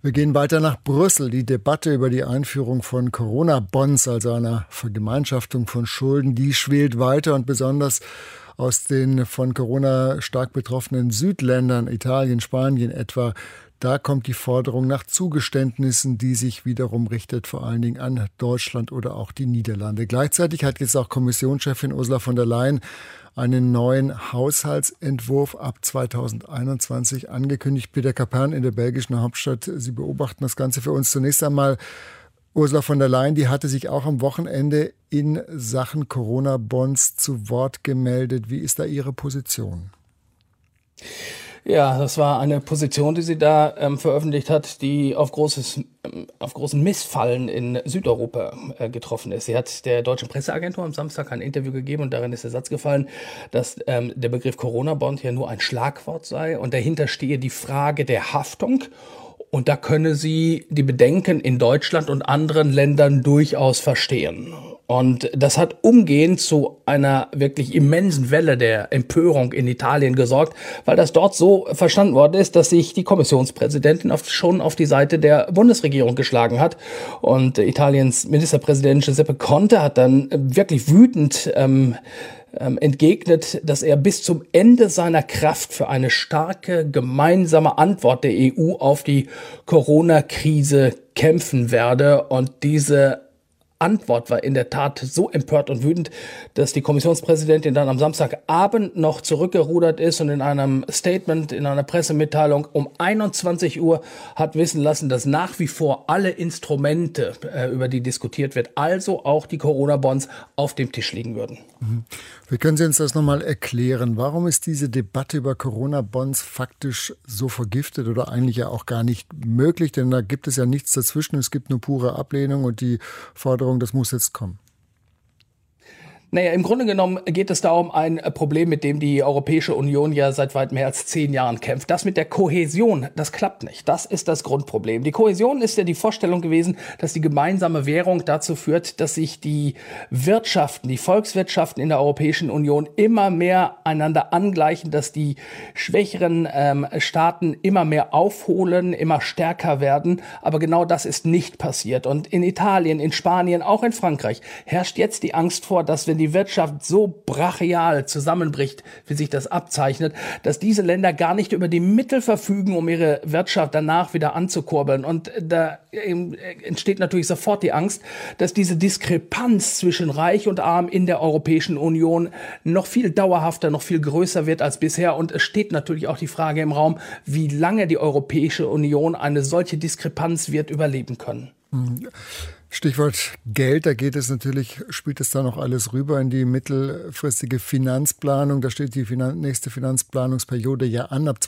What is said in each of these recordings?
Wir gehen weiter nach Brüssel. Die Debatte über die Einführung von Corona-Bonds, also einer Vergemeinschaftung von Schulden, die schwelt weiter und besonders aus den von Corona stark betroffenen Südländern, Italien, Spanien etwa, da kommt die Forderung nach Zugeständnissen, die sich wiederum richtet vor allen Dingen an Deutschland oder auch die Niederlande. Gleichzeitig hat jetzt auch Kommissionschefin Ursula von der Leyen einen neuen Haushaltsentwurf ab 2021 angekündigt. Peter Kapern in der belgischen Hauptstadt. Sie beobachten das Ganze für uns. Zunächst einmal Ursula von der Leyen, die hatte sich auch am Wochenende in Sachen Corona-Bonds zu Wort gemeldet. Wie ist da Ihre Position? Ja, das war eine Position, die sie da veröffentlicht hat, die auf großen Missfallen in Südeuropa getroffen ist. Sie hat der deutschen Presseagentur am Samstag ein Interview gegeben und darin ist der Satz gefallen, dass der Begriff Corona-Bond ja nur ein Schlagwort sei und dahinter stehe die Frage der Haftung. Und da könne sie die Bedenken in Deutschland und anderen Ländern durchaus verstehen. Und das hat umgehend zu einer wirklich immensen Welle der Empörung in Italien gesorgt, weil das dort so verstanden worden ist, dass sich die Kommissionspräsidentin schon auf die Seite der Bundesregierung geschlagen hat. Und Italiens Ministerpräsident Giuseppe Conte hat dann wirklich wütend entgegnet, dass er bis zum Ende seiner Kraft für eine starke gemeinsame Antwort der EU auf die Corona-Krise kämpfen werde. Und diese Antwort war in der Tat so empört und wütend, dass die Kommissionspräsidentin dann am Samstagabend noch zurückgerudert ist und in einem Statement, in einer Pressemitteilung um 21 Uhr hat wissen lassen, dass nach wie vor alle Instrumente, über die diskutiert wird, also auch die Corona-Bonds, auf dem Tisch liegen würden. Wie können Sie uns das nochmal erklären? Warum ist diese Debatte über Corona-Bonds faktisch so vergiftet oder eigentlich ja auch gar nicht möglich? Denn da gibt es ja nichts dazwischen. Es gibt nur pure Ablehnung und die Forderung, das muss jetzt kommen. Naja, im Grunde genommen geht es da um ein Problem, mit dem die Europäische Union ja seit weit mehr als 10 Jahren kämpft. Das mit der Kohäsion, das klappt nicht. Das ist das Grundproblem. Die Kohäsion ist ja die Vorstellung gewesen, dass die gemeinsame Währung dazu führt, dass sich die Wirtschaften, die Volkswirtschaften in der Europäischen Union immer mehr einander angleichen, dass die schwächeren Staaten immer mehr aufholen, immer stärker werden. Aber genau das ist nicht passiert. Und in Italien, in Spanien, auch in Frankreich herrscht jetzt die Angst vor, dass wenn die Wirtschaft so brachial zusammenbricht, wie sich das abzeichnet, dass diese Länder gar nicht über die Mittel verfügen, um ihre Wirtschaft danach wieder anzukurbeln. Und da entsteht natürlich sofort die Angst, dass diese Diskrepanz zwischen Reich und Arm in der Europäischen Union noch viel dauerhafter, noch viel größer wird als bisher. Und es steht natürlich auch die Frage im Raum, wie lange die Europäische Union eine solche Diskrepanz wird überleben können. Stichwort Geld, da geht es natürlich, spielt es da noch alles rüber in die mittelfristige Finanzplanung. Da steht die nächste Finanzplanungsperiode ja an, ab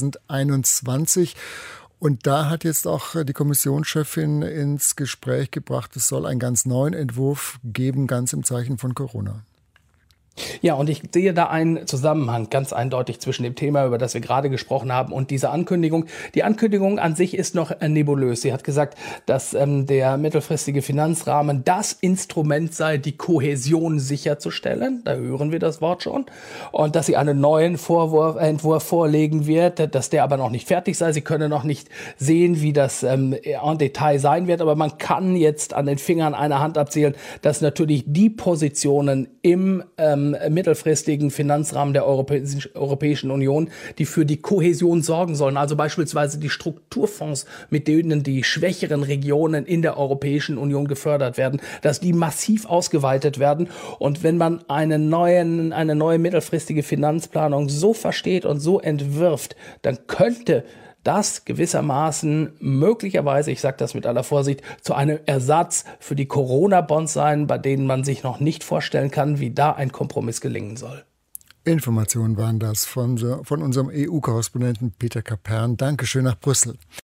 2021. Und da hat jetzt auch die Kommissionschefin ins Gespräch gebracht, es soll einen ganz neuen Entwurf geben, ganz im Zeichen von Corona. Ja, und ich sehe da einen Zusammenhang ganz eindeutig zwischen dem Thema, über das wir gerade gesprochen haben, und dieser Ankündigung. Die Ankündigung an sich ist noch nebulös. Sie hat gesagt, dass der mittelfristige Finanzrahmen das Instrument sei, die Kohäsion sicherzustellen. Da hören wir das Wort schon. Und dass sie einen neuen Entwurf vorlegen wird, dass der aber noch nicht fertig sei. Sie können noch nicht sehen, wie das en Detail sein wird. Aber man kann jetzt an den Fingern einer Hand abzählen, dass natürlich die Positionen im mittelfristigen Finanzrahmen der Europäischen Union, die für die Kohäsion sorgen sollen, also beispielsweise die Strukturfonds, mit denen die schwächeren Regionen in der Europäischen Union gefördert werden, dass die massiv ausgeweitet werden. Und wenn man eine neue mittelfristige Finanzplanung so versteht und so entwirft, dann könnte das gewissermaßen möglicherweise, ich sage das mit aller Vorsicht, zu einem Ersatz für die Corona-Bonds sein, bei denen man sich noch nicht vorstellen kann, wie da ein Kompromiss gelingen soll. Informationen waren das von unserem EU-Korrespondenten Peter Kapern. Dankeschön nach Brüssel.